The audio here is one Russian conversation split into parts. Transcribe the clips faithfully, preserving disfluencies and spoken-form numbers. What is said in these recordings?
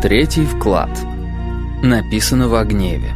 Третий вклад. Написано в гневе.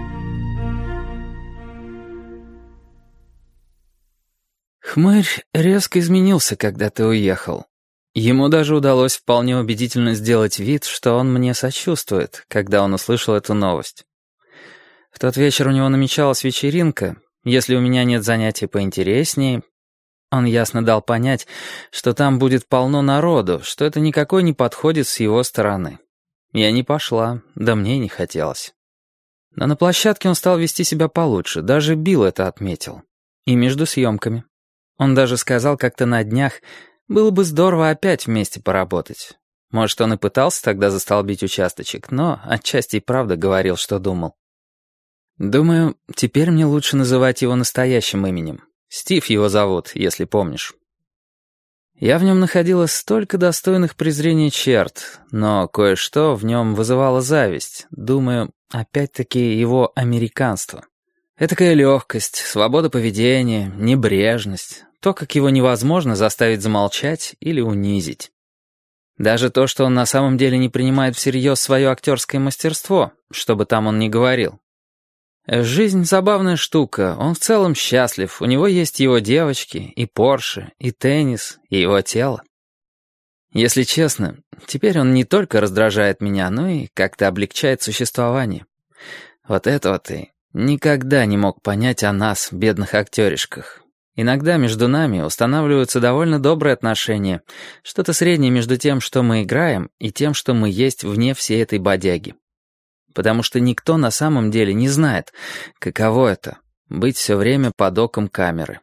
Хмырь резко изменился, когда ты уехал. Ему даже удалось вполне убедительно сделать вид, что он мне сочувствует, когда он услышал эту новость. В тот вечер у него намечалась вечеринка. Если у меня нет занятий поинтереснее, он ясно дал понять, что там будет полно народу, что это никакой не подходит с его стороны. Я не пошла, да мне не хотелось. Но на площадке он стал вести себя получше, даже Билл это отметил. И между съемками. Он даже сказал как-то на днях, было бы здорово опять вместе поработать. Может, он и пытался тогда застолбить участочек, но отчасти и правда говорил, что думал. Думаю, теперь мне лучше называть его настоящим именем. Стив его зовут, если помнишь. Я в нем находила столько достойных презрения черт, но кое-что в нем вызывало зависть. Думаю, опять-таки его американство. Этакая легкость, свобода поведения, небрежность. То, как его невозможно заставить замолчать или унизить. Даже то, что он на самом деле не принимает всерьез свое актерское мастерство, что бы там он ни говорил. Жизнь — забавная штука, он в целом счастлив, у него есть его девочки, и Порше, и теннис, и его тело. Если честно, теперь он не только раздражает меня, но и как-то облегчает существование. Вот этого ты никогда не мог понять о нас, бедных актеришках. Иногда между нами устанавливаются довольно добрые отношения, что-то среднее между тем, что мы играем, и тем, что мы есть вне всей этой бодяги. Потому что никто на самом деле не знает, каково это — быть все время под оком камеры.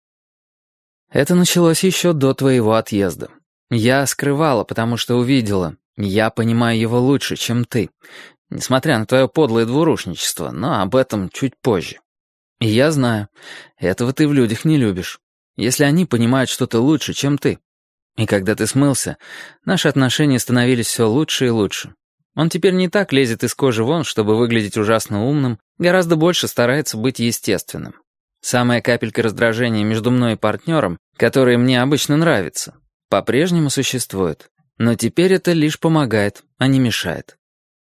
Это началось еще до твоего отъезда. Я скрывала, потому что увидела. Я понимаю его лучше, чем ты. Несмотря на твое подлое двурушничество, но об этом чуть позже. И я знаю, этого ты в людях не любишь. Если они понимают что-то лучше, чем ты. И когда ты смылся, наши отношения становились все лучше и лучше. Он теперь не так лезет из кожи вон, чтобы выглядеть ужасно умным, гораздо больше старается быть естественным. Самая капелька раздражения между мной и партнером, которая мне обычно нравится, по-прежнему существует. Но теперь это лишь помогает, а не мешает.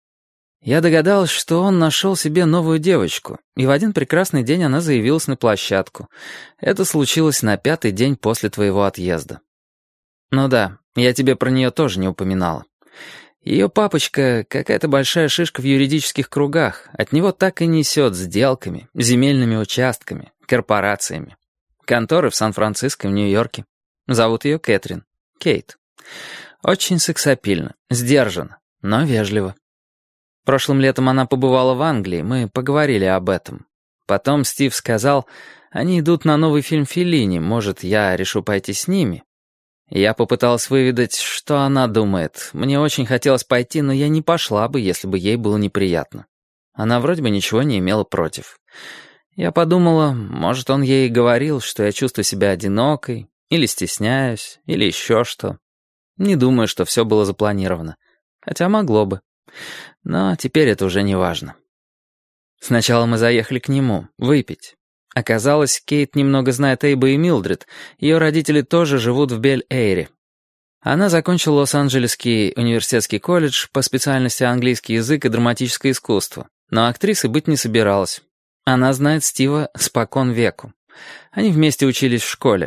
Я догадалась, что он нашел себе новую девочку, и в один прекрасный день она заявилась на площадку. Это случилось на пятый день после твоего отъезда. Ну да, я тебе про нее тоже не упоминала. Ее папочка — какая-то большая шишка в юридических кругах. От него так и несет сделками, земельными участками, корпорациями. Конторы в Сан-Франциско, в Нью-Йорке. Зовут ее Кэтрин. Кейт. Очень сексапильно, сдержанно, но вежливо. Прошлым летом она побывала в Англии, мы поговорили об этом. Потом Стив сказал, они идут на новый фильм Феллини, может, я решу пойти с ними. Я попыталась выведать, что она думает. Мне очень хотелось пойти, но я не пошла бы, если бы ей было неприятно. Она вроде бы ничего не имела против. Я подумала, может, он ей говорил, что я чувствую себя одинокой, или стесняюсь, или еще что. Не думаю, что все было запланировано. Хотя могло бы. Но теперь это уже не важно. Сначала мы заехали к нему, выпить. Оказалось, Кейт немного знает Эйба и Милдред. Ее родители тоже живут в Бель-Эйре. Она закончила Лос-Анджелесский университетский колледж по специальности английский язык и драматическое искусство. Но актрисой быть не собиралась. Она знает Стива спокон веку. Они вместе учились в школе.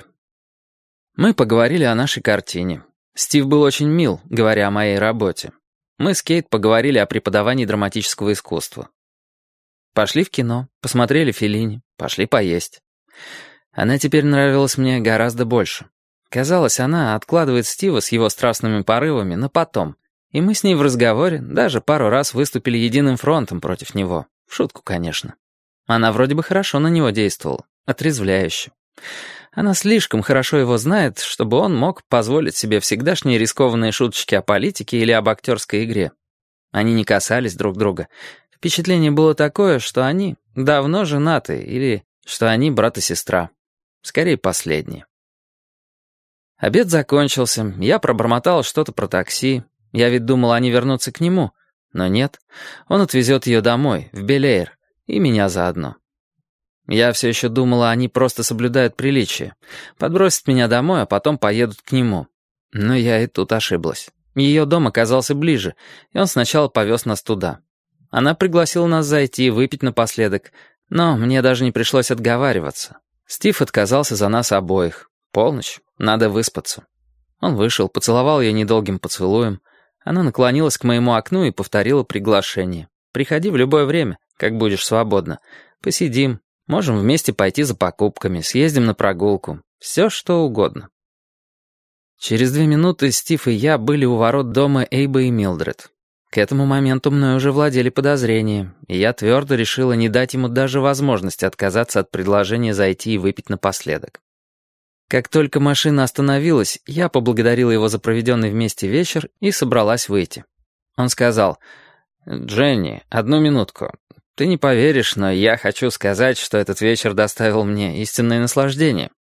Мы поговорили о нашей картине. Стив был очень мил, говоря о моей работе. Мы с Кейт поговорили о преподавании драматического искусства. Пошли в кино, посмотрели Феллини, пошли поесть. Она теперь нравилась мне гораздо больше. Казалось, она откладывает Стива с его страстными порывами на потом. И мы с ней в разговоре даже пару раз выступили единым фронтом против него. В шутку, конечно. Она вроде бы хорошо на него действовала, отрезвляюще. Она слишком хорошо его знает, чтобы он мог позволить себе всегдашние рискованные шуточки о политике или об актерской игре. Они не касались друг друга. Впечатление было такое, что они давно женаты или что они брат и сестра. Скорее, последнее. Обед закончился, я пробормотал что-то про такси. Я ведь думал, они вернутся к нему. Но нет, он отвезет ее домой, в Бель-Эйр, и меня заодно. Я все еще думала, они просто соблюдают приличие. Подбросят меня домой, а потом поедут к нему. Но я и тут ошиблась. Ее дом оказался ближе, и он сначала повез нас туда. Она пригласила нас зайти и выпить напоследок, но мне даже не пришлось отговариваться. Стив отказался за нас обоих. Полночь, надо выспаться. Он вышел, поцеловал ее недолгим поцелуем. Она наклонилась к моему окну и повторила приглашение. «Приходи в любое время, как будешь свободна. Посидим, можем вместе пойти за покупками, съездим на прогулку. Все, что угодно». Через две минуты Стив и я были у ворот дома Эйба и Милдред. К этому моменту мной уже владели подозрения, и я твердо решила не дать ему даже возможности отказаться от предложения зайти и выпить напоследок. Как только машина остановилась, я поблагодарила его за проведенный вместе вечер и собралась выйти. Он сказал: «Дженни, одну минутку. Ты не поверишь, но я хочу сказать, что этот вечер доставил мне истинное наслаждение».